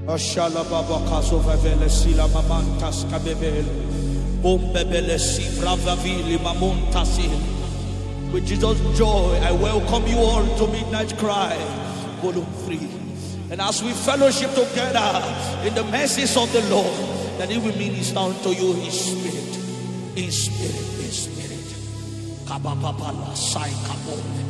Ashala baba kaso vele sila mamantas kabebele. Bombebele si bravavili mamontasil. With Jesus' joy, I welcome you all to Midnight Cry, Volume 3. And as we fellowship together in the mercies of the Lord, that He will minister unto you His Spirit, in spirit, in spirit. Kabapapala sai kabole.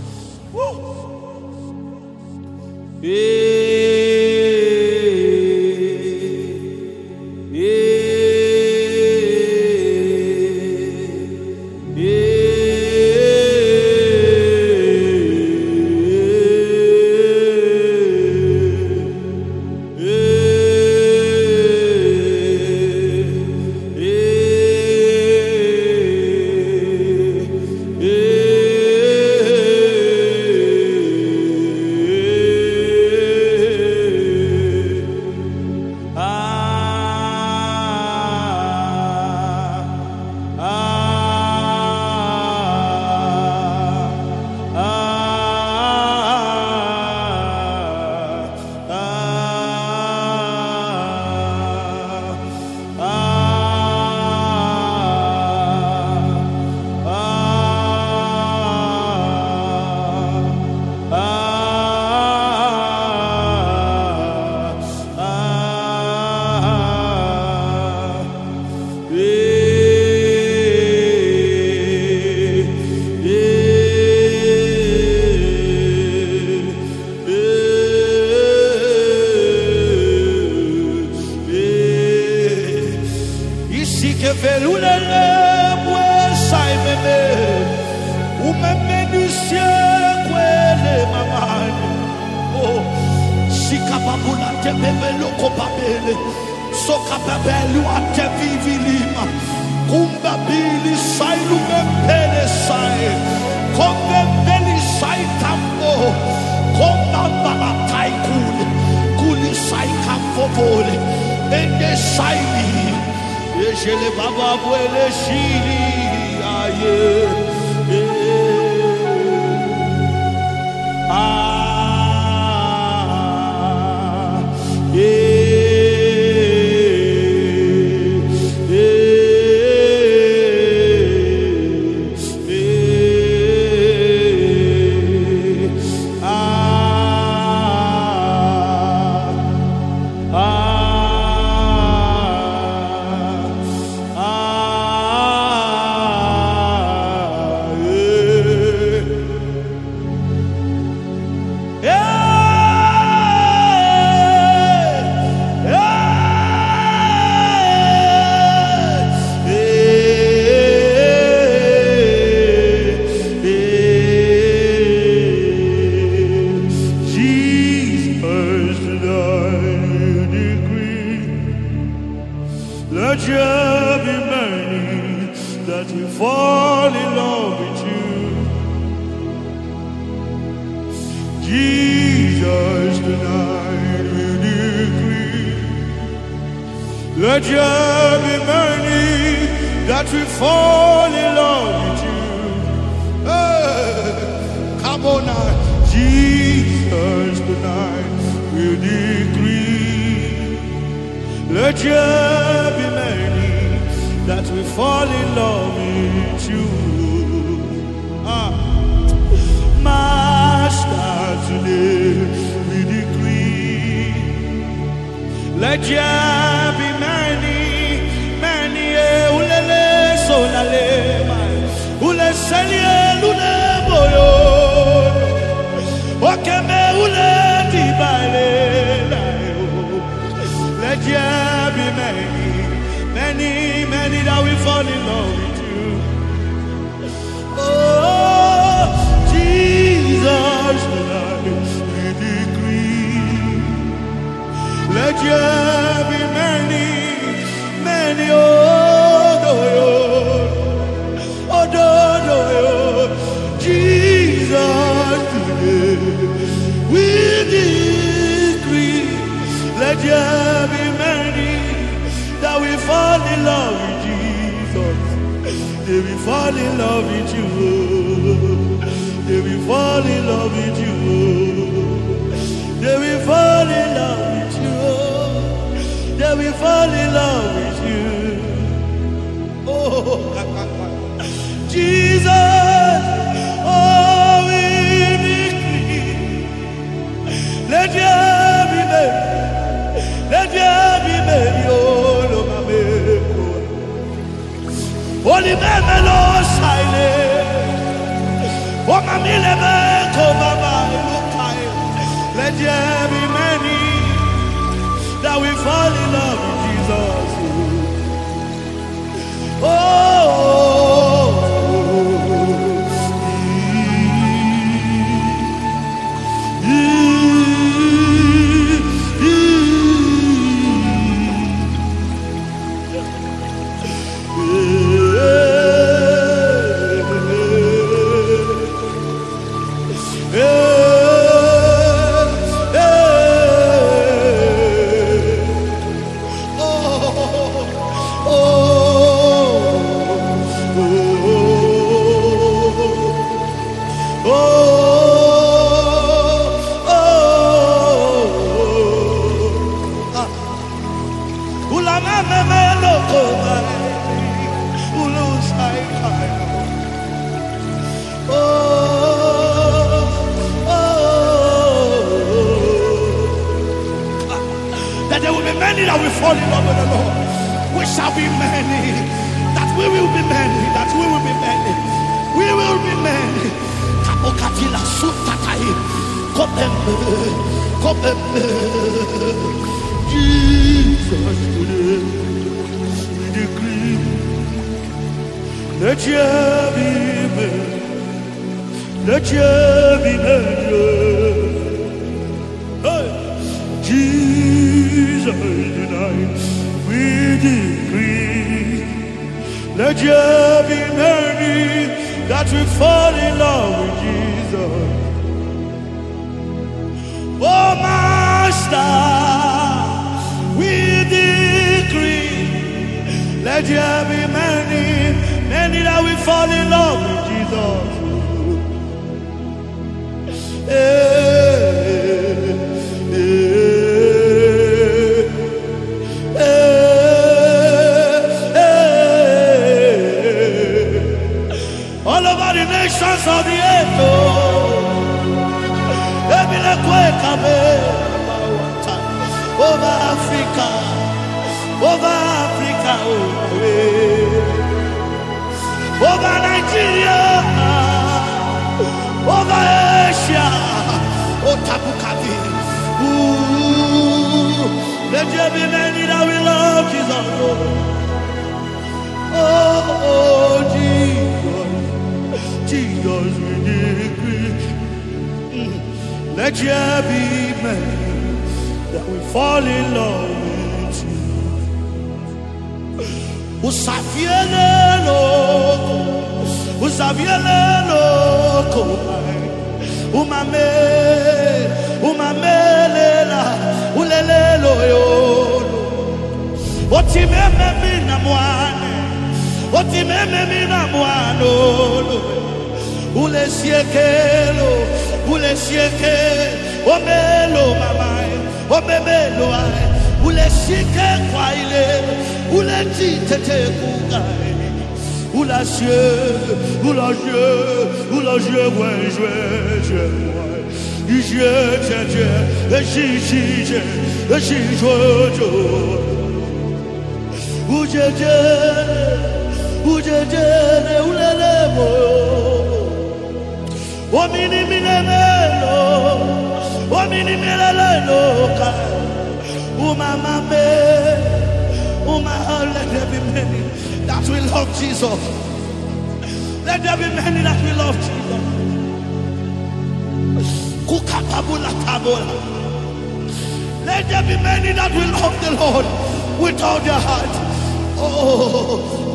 fall in love with you. that there will be many that will fall in love with the Lord. We shall be many. That we will be many. That we will be many. We will be many. Kabokatila sutatai. Kopembe. Kopembe. Jesus today. We decree. Let your be many. Let your be many. Hey. Jesus tonight. We decree, let there be many that will fall in love with Jesus. Oh, Master, we decree, let there be many, many that will fall in love with Jesus. All over the nations of the earth, over Africa, over Nigeria, over Asia, Tabukabi. Let there be many that will love Jesus. Oh, Jesus, we decree. Let there be many that will fall in love with you. Usaviele loko, umamelela, ulelelo yolo. Otimeme mina mwane, ule sieke, omelo mamae, omemelo ai, ule sieke kwa ile, ule titete kugai, ula jeu, ouais, Ujejene ulelemo, omini minemelo, omini melelo kai, umamame, let there be many that will love Jesus. Let there be many that will love Jesus. Kukapabula tabola. Let there be many that will love the Lord with all their heart. Oh.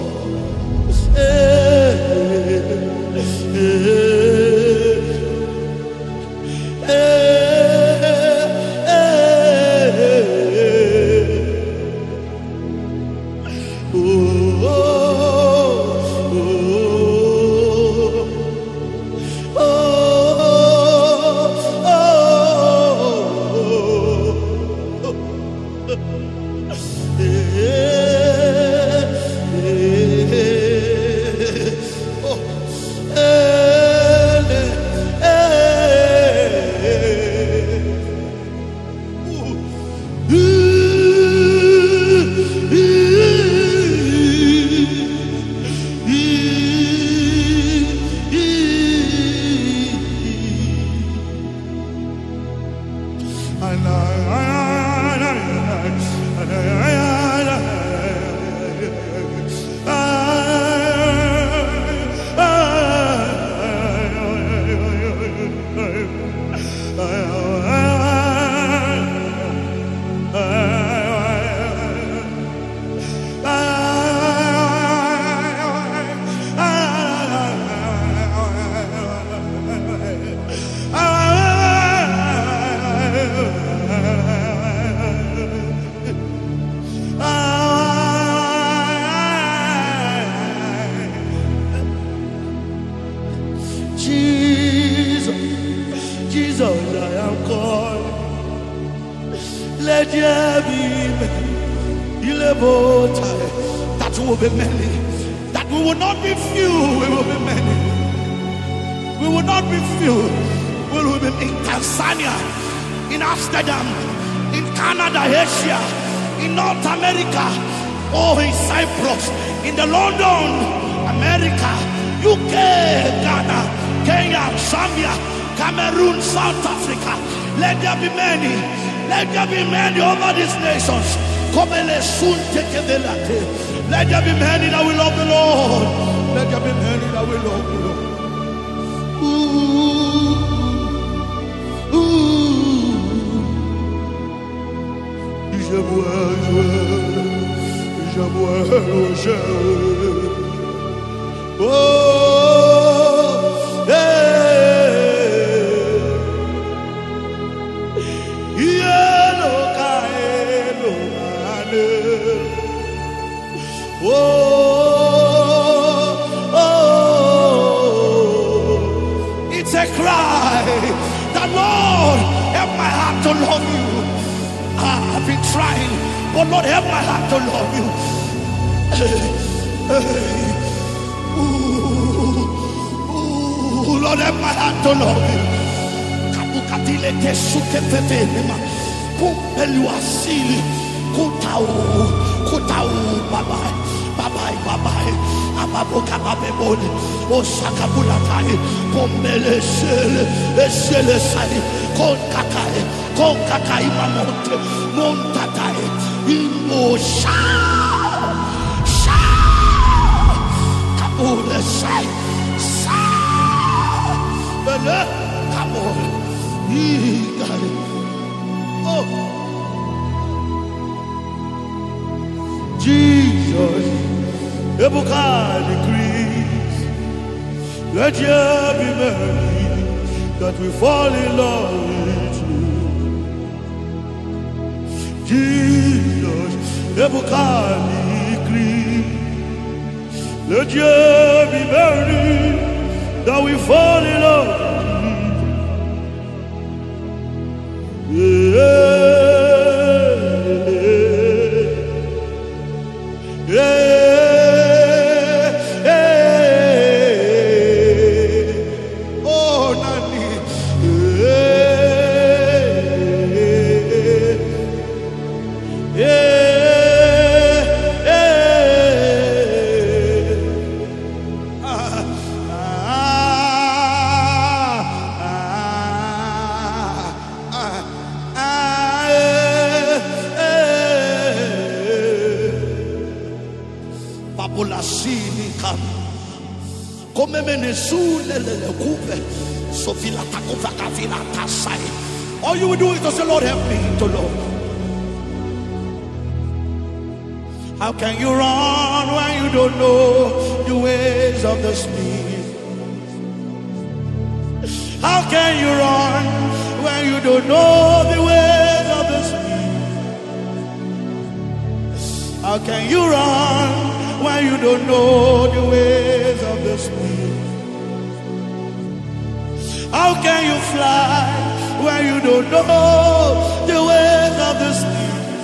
Let there be many. That will be many. That we will not be few, we will be many. We will not be few. We will be in Tanzania, in Amsterdam, in Canada, Asia, in North America, oh, in Cyprus, in the London, America, UK, Ghana, Kenya, Zambia, Cameroon, South Africa. Let there be many. Let there be many over these nations. Let there be many that will love the Lord. Let there be many that will love the Lord. Ooh, ooh. Je bois, oh, hey. Yelo kaelo ane. Oh, oh. It's a cry that, Lord, help my heart to love you. I've been trying, but Lord, help my heart to love you. Ooh, Lord, help my heart to love you. Kabukatile te sukefetelema, kumpelu asili, kutau, babai, babai, babai, ababoka babebole, osakabulatai, pombele esele sai, konkakai mamonte, montatai, imosha. Oh, the sight, come on, he got it. Oh, Jesus, Ebuka decrees, let there be many that we fall in love with you. Jesus, Ebuka decrees. Let there be many that we fall in love with. Oh, Nani. All you will do is to say, Lord, help me to love. How can you run when you don't know the ways of the Spirit? How can you run when you don't know the ways of the Spirit? How can you run when you don't know the ways of the Spirit? How can you fly when you don't know the ways of the Spirit?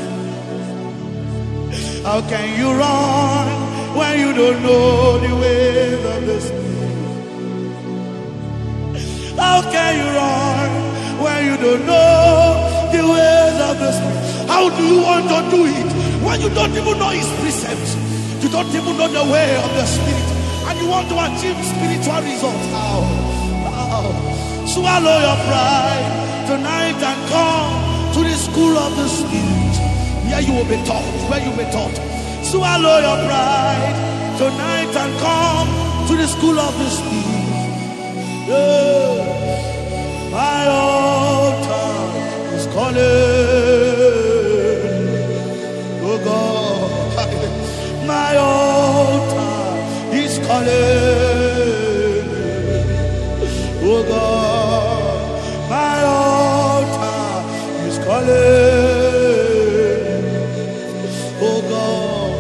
How can you run when you don't know the ways of the Spirit? How can you run when you don't know the ways of the Spirit? How do you want to do it when you don't even know His precepts? You don't even know the way of the Spirit, and you want to achieve spiritual results. How? Swallow your pride tonight and come to the school of the Spirit. Where you will be taught, where you will be taught. Swallow your pride tonight and come to the school of the Spirit. Yeah. My altar is calling. Oh God, my altar is calling. Oh God, my altar is calling. Oh God,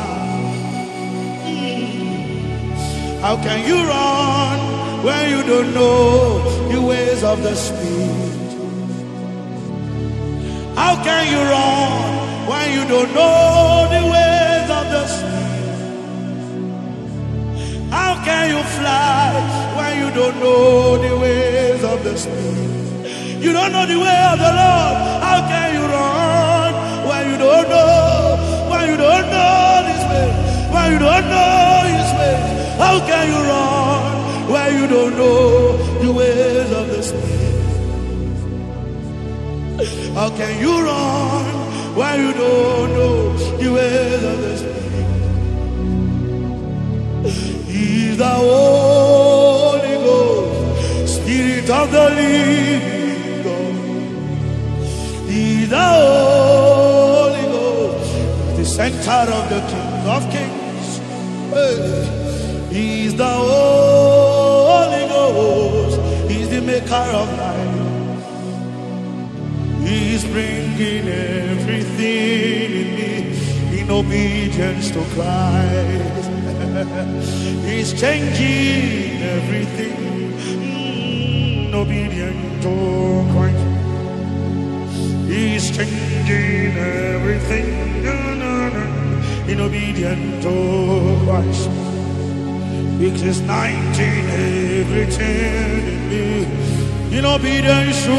How can you run when you don't know the ways of the Spirit? How can you run when you don't know the ways of the Spirit? How can you fly when you don't know the ways of the Spirit? You don't know the way of the Lord. How can you run when you don't know? When you don't know His way? When you don't know His way? How can you run when you don't know the ways of the Spirit? How can you run when you don't know the ways of the Spirit? He's the Holy Ghost, Spirit of the living God. He's the Holy Ghost, the center of the King of Kings. He's the Holy Ghost, He's the maker of life. He's bringing everything in me in obedience to Christ. He's changing everything in obedience to Christ. He's changing everything in obedience to Christ. He's 19 everything in me in obedience to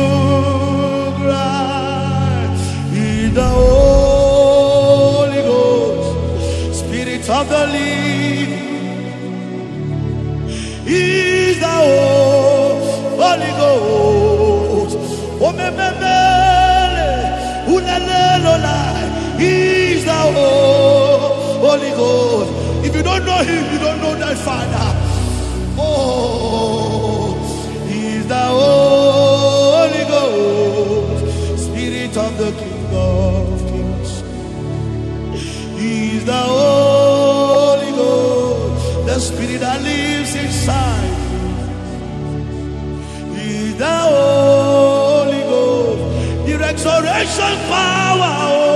Christ. He's the Holy Ghost, Spirit of the living. He's the Holy Ghost. He's the Holy Ghost. If you don't know Him, you don't know that Father. Oh, He's the Holy Ghost, Spirit of the King of Kings. He's the Holy Ghost, the Spirit that lives inside. He's the Holy Ghost, the resurrection power.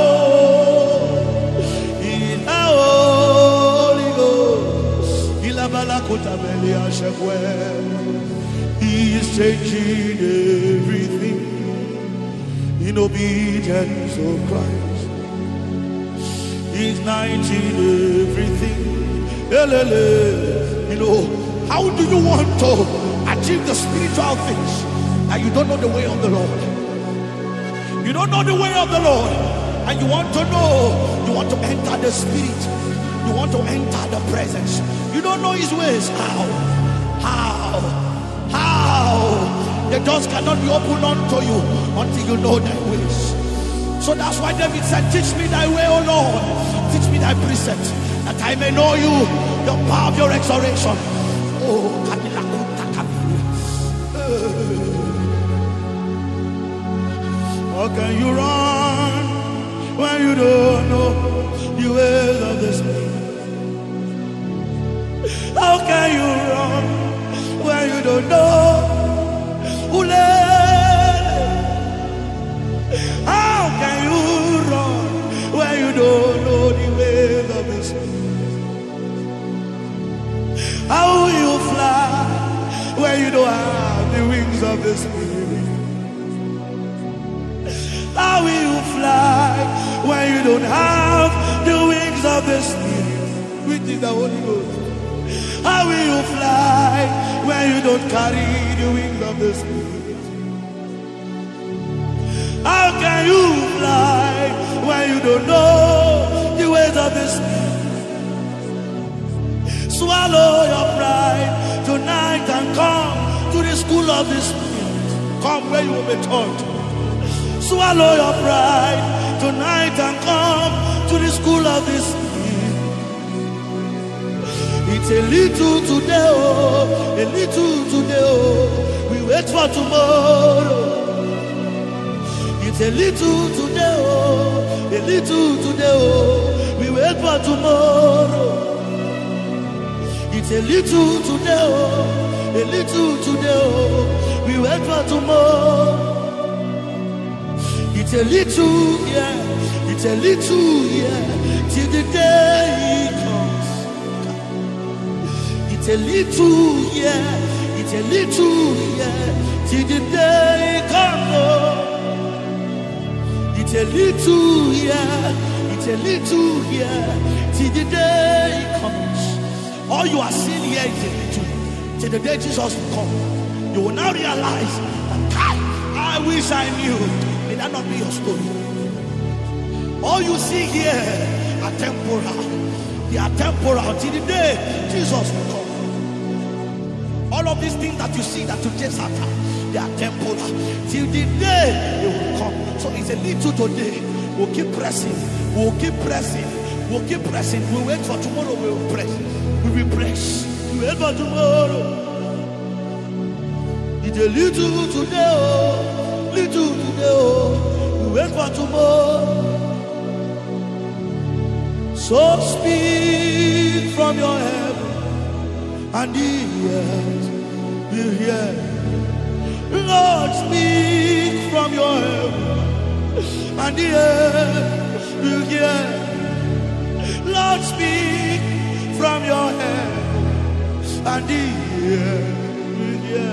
He's the Holy Ghost. He's changing everything in obedience to Christ. He's 19 everything. You know, how do you want to achieve the spiritual things and you don't know the way of the Lord? You don't know the way of the Lord, and you want to know, you want to enter the Spirit, you want to enter the presence. You don't know His ways. How? The doors cannot be opened unto you until you know thy ways. So that's why David said, teach me thy way, O Lord. Teach me thy precepts, that I may know you, the power of your resurrection. Oh, how can you run when you don't know the ways of the Spirit? How can you run when you don't know? How can you run when you don't know the ways of the Spirit? How will you fly when you don't have the wings of the Spirit? How will you fly when you don't have the wings of the Spirit, which is the Holy Ghost? How will you fly when you don't carry the wings of the Spirit? How can you fly when you don't know the ways of the Spirit? Swallow your pride tonight and come to the school of the Spirit. Come where you will be taught. Swallow your pride tonight and come to the school of the Spirit. It's a little today, oh, a little today, oh. We wait for tomorrow. It's a little today, oh, a little today, oh. We wait for tomorrow. It's a little today, oh, a little today, oh. We wait for tomorrow. It's a little, yeah, it's a little, yeah, till the day He comes. It's a little, yeah, it's It's a little here till the day comes. It's a little here, it's a little here till the day comes. All you are seeing here is a little till the day Jesus will come. You will now realize that I wish I knew. May that not be your story. All you see here are temporal. They are temporal till the day Jesus will come. All of these things that you see that you chase after, they are temporal till the day they will come. So it's a little today. We'll keep pressing. We'll keep pressing. We'll keep pressing. We'll wait for tomorrow. We will press. We will press. We wait for tomorrow. It's a little today. Oh, little today. Oh, we wait for tomorrow. So speak from your heaven, and the earth will hear. Lord, speak from your heaven, and the earth will hear. Lord, speak from your heaven, and the earth will hear.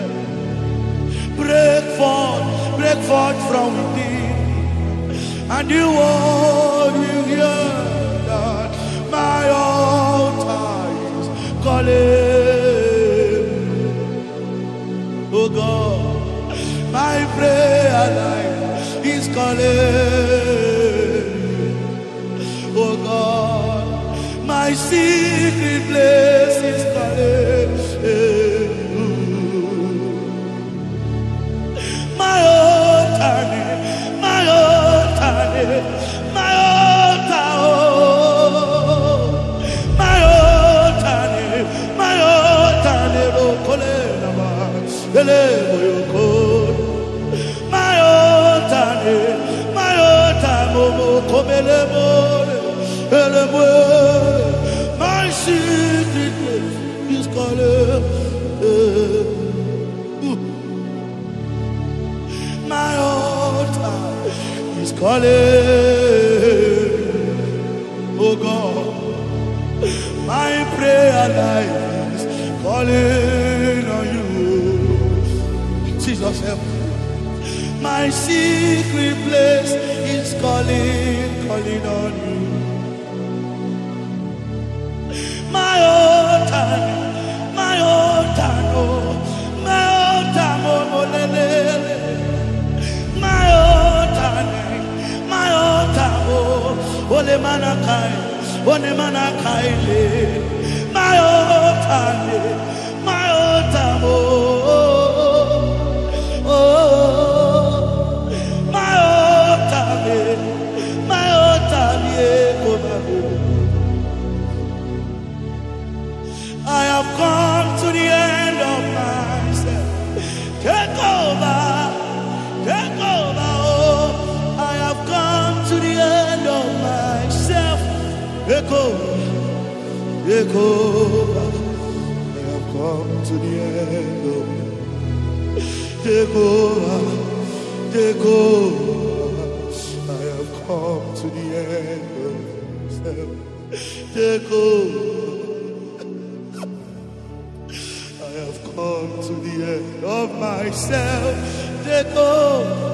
Break forth from within, and the world will hear. My altar is calling. Oh God, my prayer life is calling. Oh God, my secret place is calling. My altar, my altar, my altar. My secret is calling. My altar is calling. Oh God, my prayer life is calling on you. Jesus help me. My secret place is calling on you. My altar, my altar, oh, my altar, oh, my altar, my altar, oh, ole manakai, my altar, my altar, oh. I have come to the end of myself. Take over, oh. I have come to the end of myself. Take over. I have come to the end of myself. Take over. I have come to the end of myself. Take over. Come to the end of myself. Take over.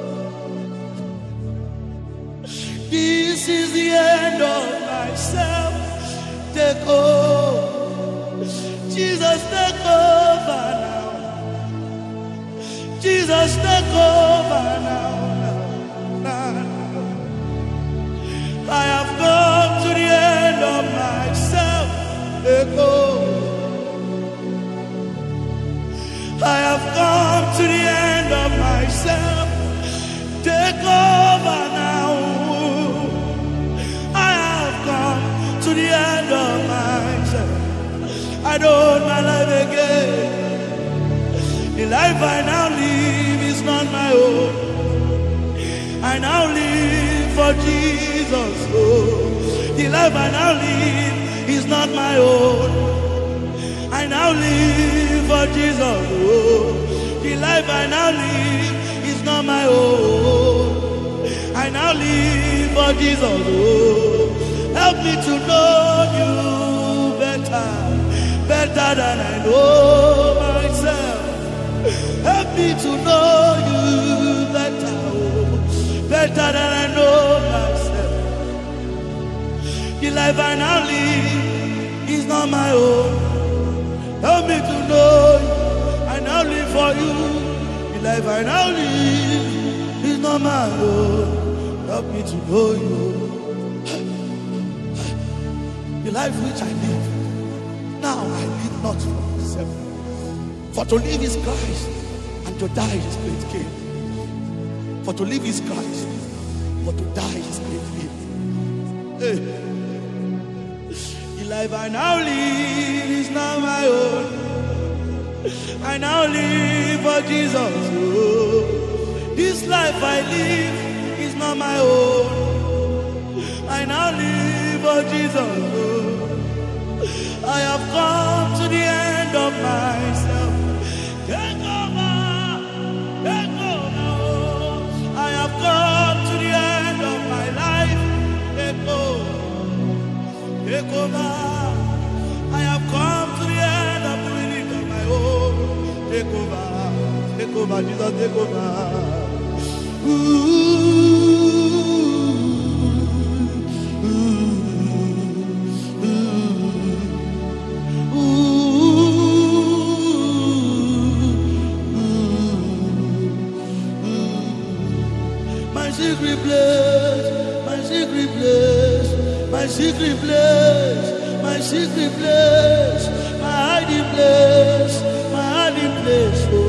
This is the end of myself. Take over. Jesus, take over now. Jesus, take over now. I have come to the end of myself. Take over. I have come to the end of myself. Take over now. I have come to the end of myself. I don't want my life again. The life I now live is not my own. I now live for Jesus. Oh, the life I now live is not my own. I now live for Jesus. Oh, the life I now live is not my own. I now live for Jesus. Oh, help me to know you better than I know myself. Help me to know you better, oh, better than I know myself. The life I now live is not my own. Help me to know you. I now live for you. The life I now live is not my own. Help me to know you. The life which I live, now I live not for myself. For to live is Christ, and to die is great gain. For to live is Christ, for to die is great gain. Hey. The life I now live is not my own. I now live for Jesus. Oh, this life I live is not my own. I now live for Jesus. Oh, I have come to the end of myself. Take over, take over. I have come to the end of my life. Take over, take over. I have come to the end of the minute of my own. Take over, Jesus, take over. My secret place, my secret place, my secret place, my secret place, my hiding place, my hiding place. Oh,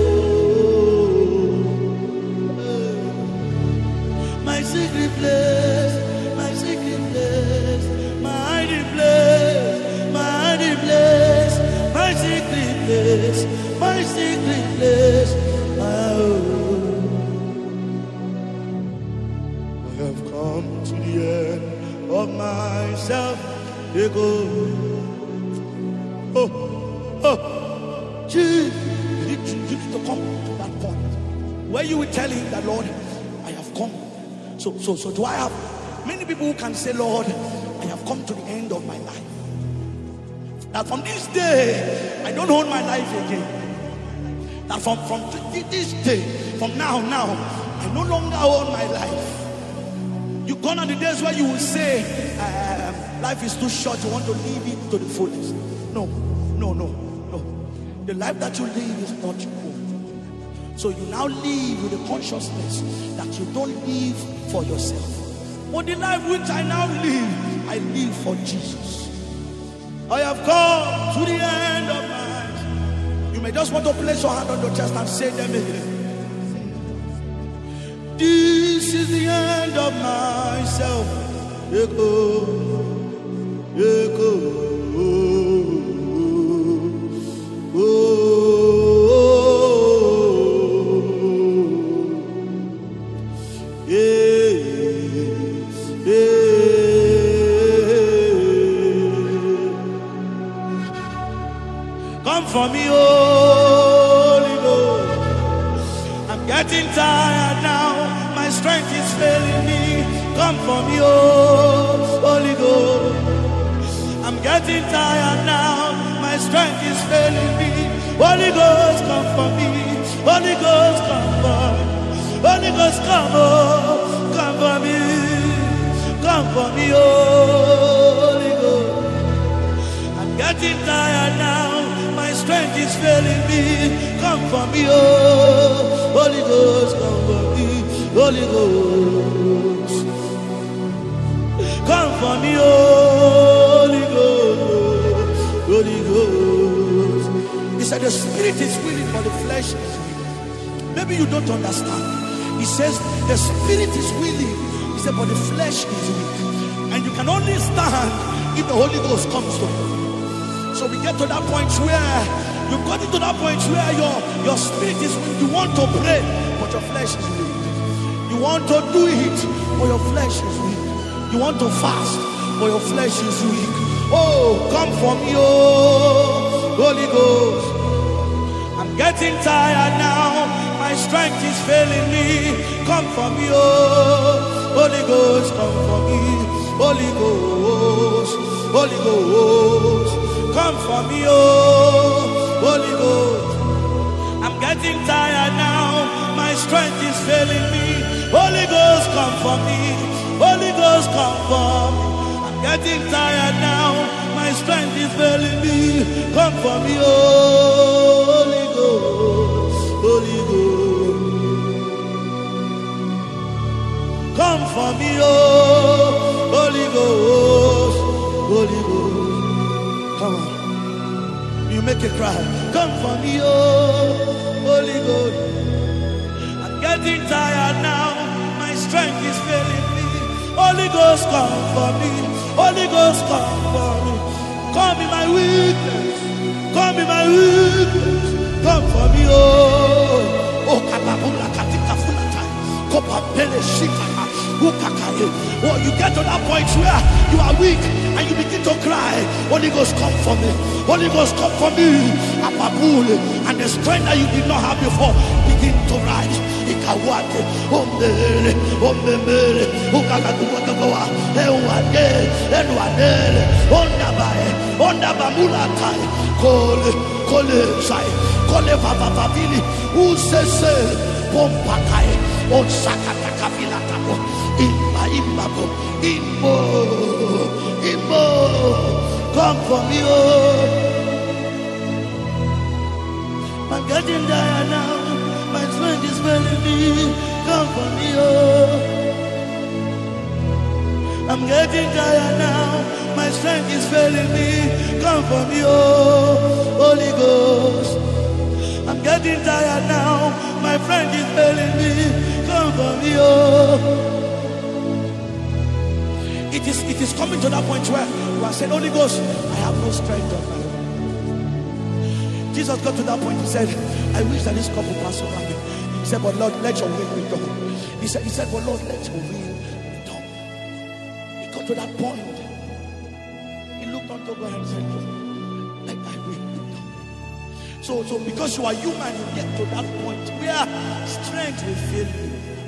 my secret place, my secret place, my hiding place, my hiding place, my secret place, my secret place. I have come to the end of myself. They go. Jesus, you need to come to that point where you will tell him that, Lord, I have come. So do I have many people who can say, Lord, I have come to the end of my life. That from this day, I don't own my life again. That from this day, from now, I no longer own my life. You gone are the days where you will say, life is too short, you want to live it to the fullest. No. The life that you live is not your own. So you now live with the consciousness that you don't live for yourself. But the life which I now live, I live for Jesus. I have come to the end of my... You may just want to place your hand on your chest and say them again. This is the end of myself. Echo. Come for me, Holy Ghost. I'm getting tired now. My strength is failing me. Come for me, Holy Ghost. I'm getting tired now. My strength is failing me. Holy Ghost, come for me. Holy Ghost, come for me. Holy Ghost, come for me. Come for me, Holy Ghost. I'm getting tired now. My strength is failing me. Come for me, Holy Ghost, come for me. Holy Ghost, come for me, Holy Ghost, Holy Ghost. He said the spirit is willing, but the flesh is weak. Maybe you don't understand. He says the spirit is willing. He said, but the flesh is weak. And you can only stand if the Holy Ghost comes to you. So we get to that point where you've got into that point where your spirit is weak. You want to pray, but your flesh is weak. You want to do it, but your flesh is weak. You want to fast, but your flesh is weak. Oh, come for me, Holy Ghost. I'm getting tired now. My strength is failing me. Come for me, Holy Ghost. Come for me, Holy Ghost. Holy Ghost. Come for me, Holy Ghost. I'm getting getting tired now. My strength is failing me. Holy Ghost, come for me. Holy Ghost, come for me. I'm getting tired now. My strength is failing me. Come for me, oh Holy Ghost, Holy Ghost. Come for me, oh Holy Ghost, Holy Ghost. Come on. You make it cry. Come for me, oh Holy Ghost. I'm getting tired now. My strength is failing me. Holy Ghost, come for me. Holy Ghost, come for me. Come in my weakness. Come in my weakness. Come for me, oh. Oh, kapabula katika fulata. Kopapele shika. Oh, you get to that point where you are weak and you begin to cry. Holy Ghost, come for me. Holy Ghost, come for me. And the strength that you did not have before begin to rise. Ikawate, omele, omele, ukakakuwakawa, ewade, enwadele, ondabae, ondabamulatai, kole sai, kole vavavavili, usese, pompakae, onsakatakafilatapo. Imbo, come for me, oh. I'm getting tired now. My strength is failing me. Come for me, oh. I'm getting tired now. My strength is failing me. Come for me, oh. Holy Ghost. I'm getting tired now. My friend is failing me. Come for me, oh. It is coming to that point where you are saying, Holy Ghost, I have no strength of my own. Jesus got to that point. He said, I wish that this cup would pass over me. He said, but Lord, let your will be done. He said, but Lord, let your will be done. He got to that point. He looked unto God and said, let thy will be done. So because you are human, you get to that point where strength will fail you.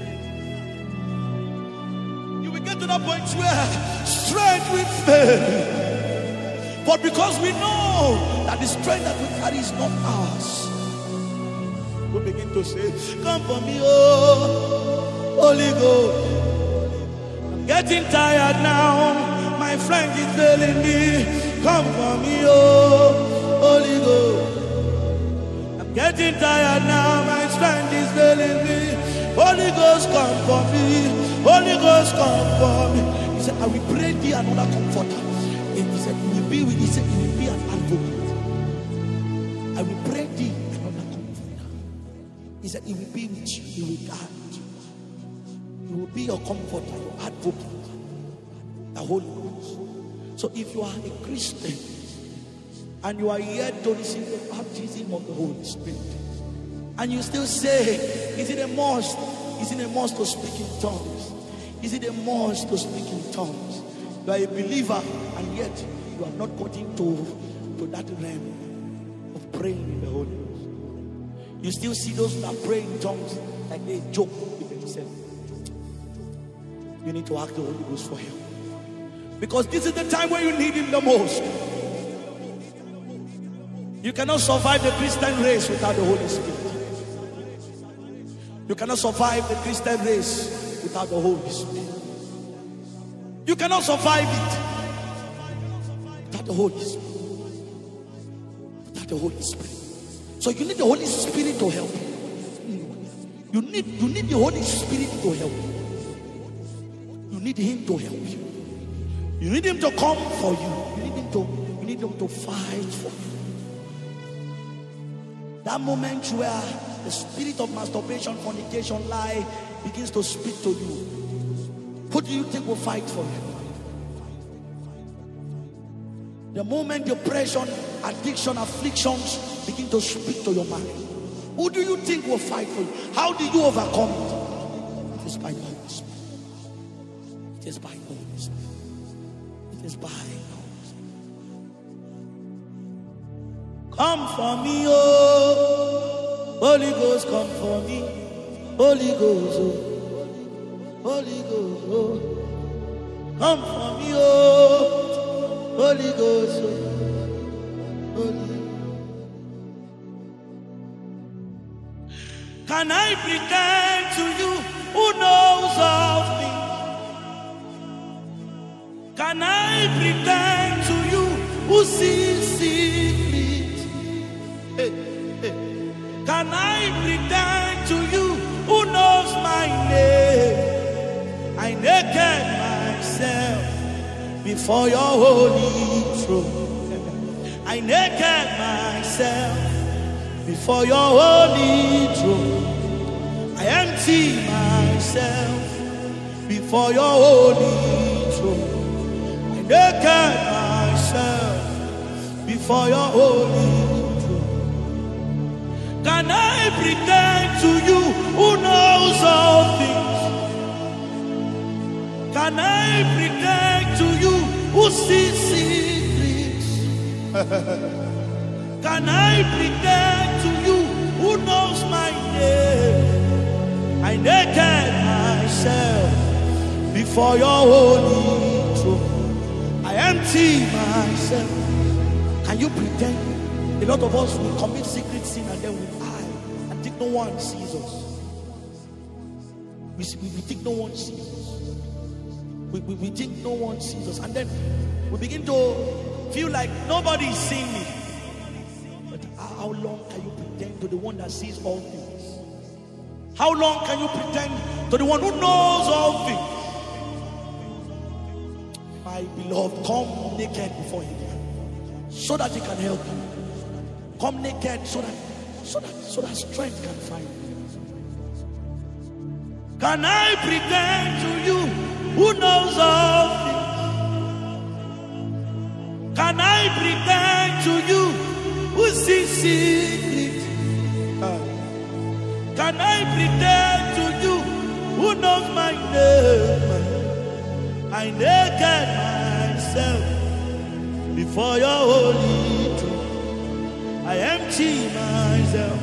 To that point where strength will fail, but because we know that the strength that we carry is not ours, we begin to say, come for me, oh Holy Ghost. I'm getting tired now. My friend is failing me. Come for me, oh Holy Ghost. I'm getting tired now. My strength is failing me. Holy Ghost, come for me. Holy Ghost, come for me. He said, I will pray thee another comforter. And he said, he will be with, he said, he will be an advocate. I will pray thee another comforter. He said, he will be with you, he will guide you. He will be your comforter, your advocate, the Holy Ghost. So if you are a Christian and you are yet to receive the baptism of the Holy Spirit, and you still say, is it a must? Is it a must to speak in tongues? Is it a must to speak in tongues? You are a believer and yet you have not got into that realm of praying in the Holy Ghost. You still see those that pray in tongues like they joke with themselves. You need to ask the Holy Ghost for help. Because this is the time where you need him the most. You cannot survive the Christian race without the Holy Spirit. You cannot survive the Christian race without the Holy Spirit. You cannot survive it without the Holy Spirit. Without the Holy Spirit. So you need the Holy Spirit to help you. You need the Holy Spirit to help you. You need him to help you. You need him to come for you. You need him to fight for you. That moment where the spirit of masturbation, fornication, lie begins to speak to you, who do you think will fight for you? The moment depression, addiction, afflictions begin to speak to your mind, who do you think will fight for you? How do you overcome it? It is by the Holy Spirit. It is by the Holy Spirit. It is by the Holy Spirit. Come for me, oh Holy Ghost, come for me. Holy Ghost, oh Holy Ghost, oh come for me, oh Holy Ghost, oh Holy. Can I pretend to you who knows all things? Can I pretend to you who sees secrets? Hey, hey. Can I pretend to you who knows my name? I naked myself before your holy throne. I naked myself before your holy throne. I empty myself before your holy throne. I naked myself before your holy throne. Can I pretend to you who knows all things? Can I pretend to you who sees secrets? Can I pretend to you who knows my name? I naked myself before your holy throne. I empty myself. Can you pretend? A lot of us will commit secret sin and then we hide and think no one sees us. We think no one sees us. We think no one sees us, and then we begin to feel like nobody is seeing me. But how long can you pretend to the one that sees all things? How long can you pretend to the one who knows all things? My beloved, come naked before him so that he can help you. Come naked so that strength can find you. Can I pretend to you who knows all things? Can I pretend to you who sees secrets? Can I pretend to you who knows my name? I naked myself before your holy throne. I empty myself.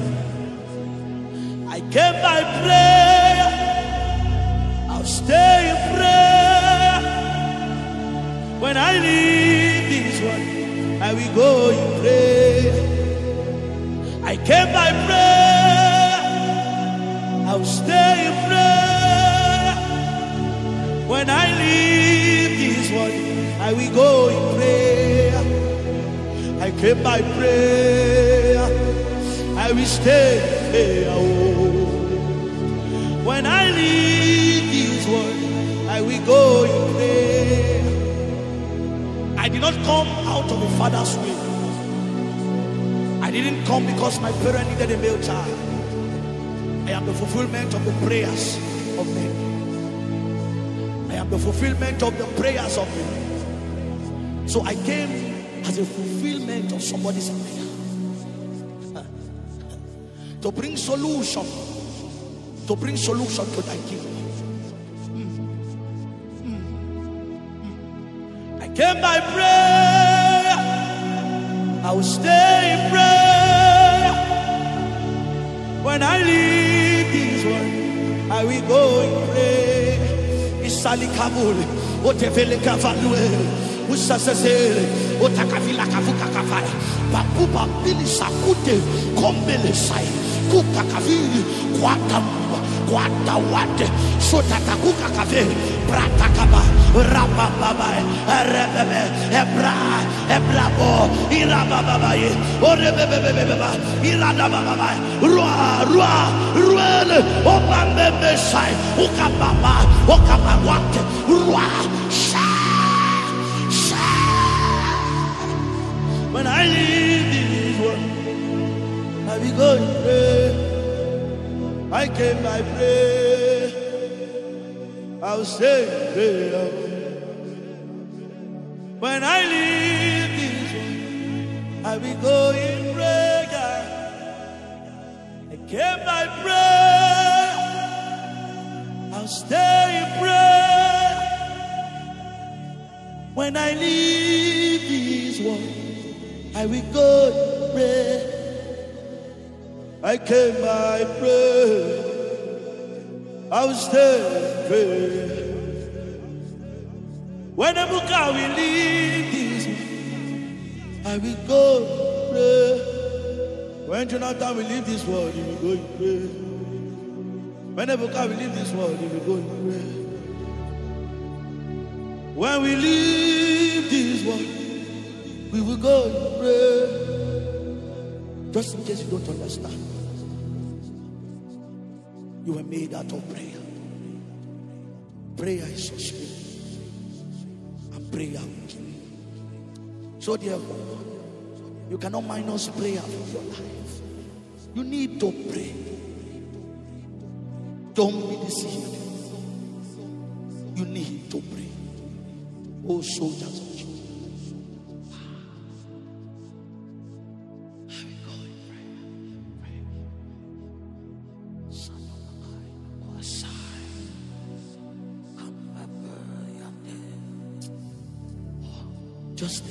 I came by prayer. I'll stay in prayer. When I leave this one, I will go in prayer. I came by prayer. I'll stay in prayer. When I leave this one, I will go in prayer. I came by prayer. I will stay in prayer. When I leave this one, I will go in prayer. I did not come out of a father's way. I didn't come because my parent needed a male child. I am the fulfillment of the prayers of men. I am the fulfillment of the prayers of men. So I came as a fulfillment of somebody's prayer. To bring solution. To bring solution to thy kingdom. I came by prayer. I will stay in prayer. When I leave this one, I will go in prayer. Isali Kabul, Otevele Kavalue, Usasele, Otakavila Kavuka Kavai, Papupa Bili Sakute, Kombele Sai, Kukakavili, Quatam. Wata wate sotata kuka kave prata kaba raba baba rebebe ebra bo iraba baba ye orebebe baba irada baba ruele obambe besai ukababa wate sha. When I leave this world, I will go and pray. I came by prayer. I'll say prayer. When I leave this one, I will go in prayer. I came by prayer. I'll stay in prayer. When I leave this one, I will go in prayer. I came by prayer. I will stay prayer. When a book I will leave this, I will go pray. When Jonathan will leave this world, he will go pray. Whenever we leave this world, we will go in prayer. When we leave this world, we will go in prayer. Just in case you don't understand, you were made out of prayer. Prayer is your spirit, and prayer will kill you. So therefore, you cannot minus prayer from your life. You need to pray. Don't be deceived. You need to pray. Oh, soldiers of Jesus. Just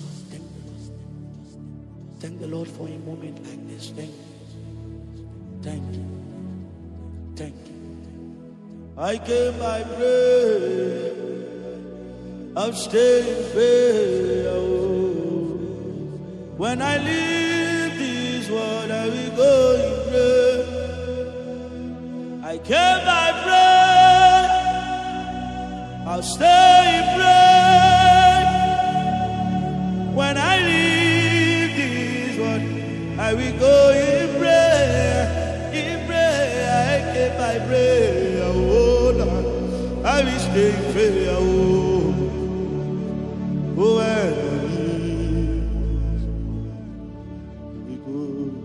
thank the Lord for a moment like this. Thank you. I came by prayer. I'll stay in prayer. When I leave this world, I will go in prayer. I came by prayer. I'll stay in prayer. When I leave this world, I will go in prayer. In prayer, I came by prayer. Oh Lord, I will stay in prayer. Oh, where we go.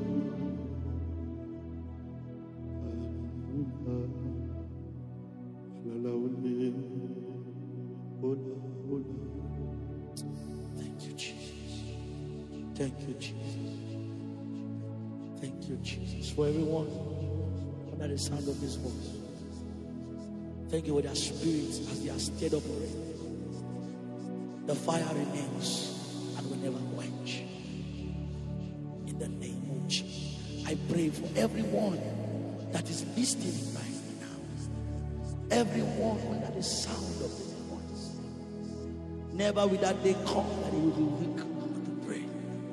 Thank you, Jesus. Thank you, Jesus. Thank you, Jesus. For everyone under the sound of this voice, thank you for their spirits as they are stirred up already. The fire remains and will never quench. In the name of Jesus, I pray for everyone that is listening right now. Everyone under the sound of this voice. Never will that day come that it will be weak to pray.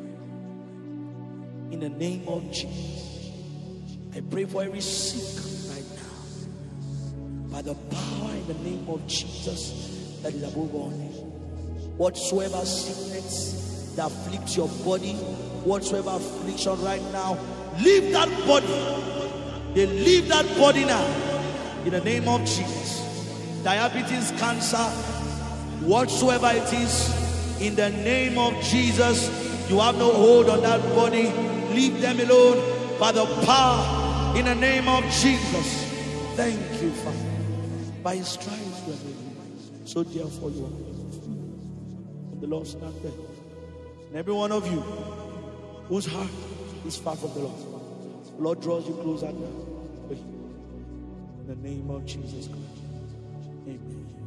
In the name of Jesus, I pray for every sick right now. By the power in the name of Jesus that is above all names. Whatsoever sickness that afflicts your body, whatsoever affliction right now, leave that body. They leave that body now. In the name of Jesus. Diabetes, cancer, whatsoever it is, in the name of Jesus, you have no hold on that body. Leave them alone by the power in the name of Jesus. Thank you, Father. By His stripes we are healed. So therefore you are healed. The Lord stand there. And every one of you whose heart is far from the Lord, the Lord draws you closer now. In the name of Jesus Christ. Amen.